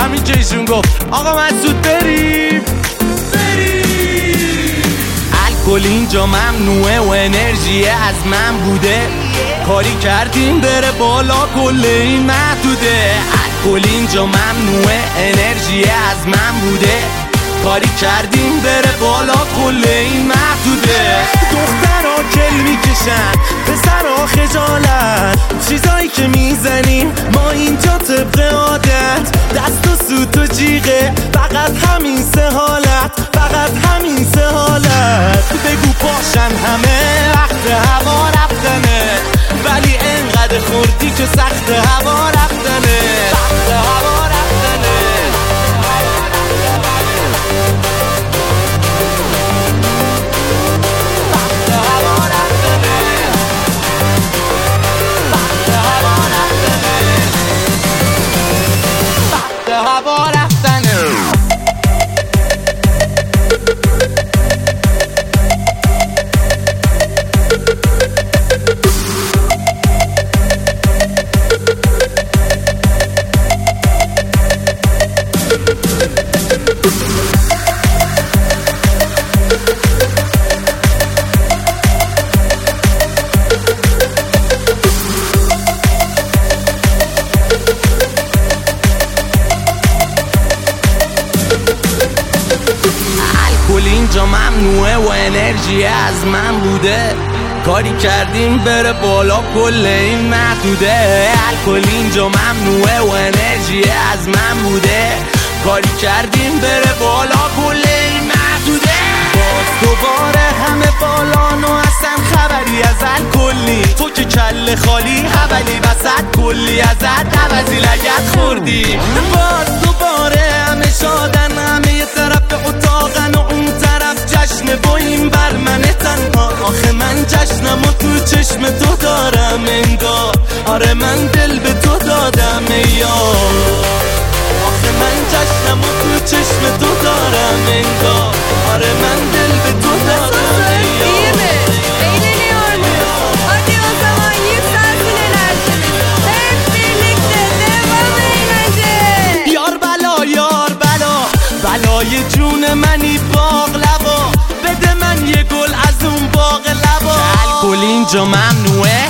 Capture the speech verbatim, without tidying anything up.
همین که ایشون گفت آقا مسعود بریم بریم. الکل اینجا ممنوعه و انرژی از من بوده، کاری کردیم بره بالا کل این محدوده. الکل اینجا ممنوعه انرژی از من بوده، کاری کردیم بره بالا کل این محدوده. دخترها کل میکشن پسرها خجالت، چیزایی که میزنیم ما اینجا طبق عادت، دست و سوت و جیغه فقط همین سه حالت، فقط همین سه حالت. بگو پاشن همه وقت هوا رفتنه، ولی انقدر خوردی که سخت هوا رفتنه، سخت هوا رفتنه. هوا رفتنه. الکل اینجا ممنوعه و انرژی از من بوده، کاری کردیم بره بالا کل این محدوده. الکل اینجا ممنوعه و انرژی از من بوده، کاری کردیم بره بالا کل این محدوده. باز دوباره همه بالان و اصلا خبری از الکلی، تو که کل خالی حولی وسط کلی ازت عوضی لگت خوردی. باز دوباره همه شادن، همه یه طرف اتاقن و اون طرف جشن با این بر من تنها. آخه من جشنم و تو چشم تو دارم انگار، آره من دل به تو دادم یار. آخه من جشنم و تو چشم تو دارم انگار، آره من دل به تو دادم یار. Hadi o zaman yükselsin enerjimiz, hep birlikte devam eğlence. یار بلا یار بلا بلای جون منی باقلوا، بده من یه گل از اون باقلوا. الکل اینجا ممنوعه